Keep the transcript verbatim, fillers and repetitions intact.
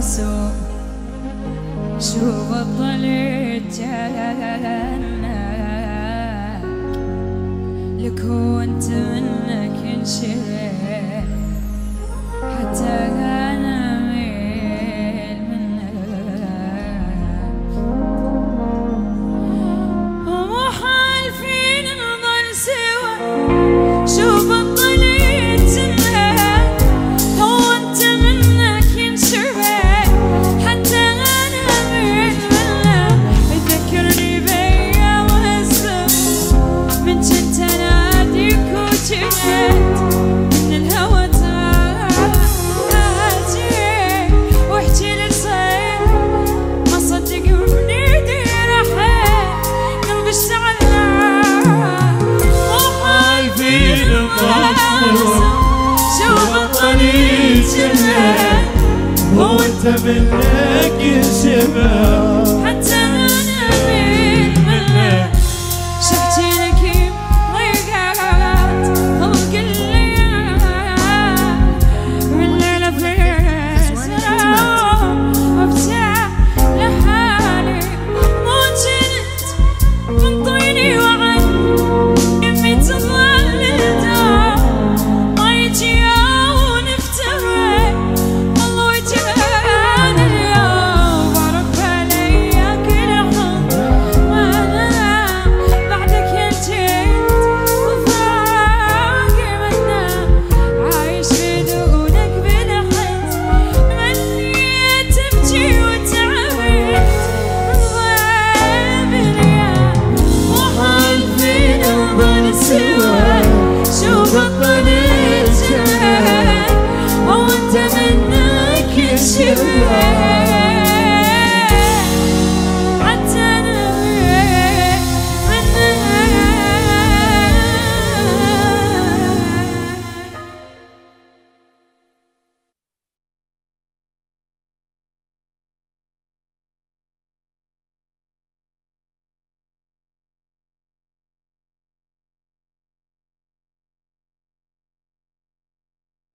الرسول شو بطلت جنك لك وانت منك انشرح حتى انا ميل منك ومو حالفين نظل سوا شو بطلت جنك هو انت منك ينشرح حتى انا ميل منك بتذكرني بايام الزمن من جنت اناديك وجنت من الهوى تاجي واحكي للصيد ما صدق من ايدي رحت قلبي اشتعل وحالفين الرسول شو بطلت جنك هو انت منك ينشبه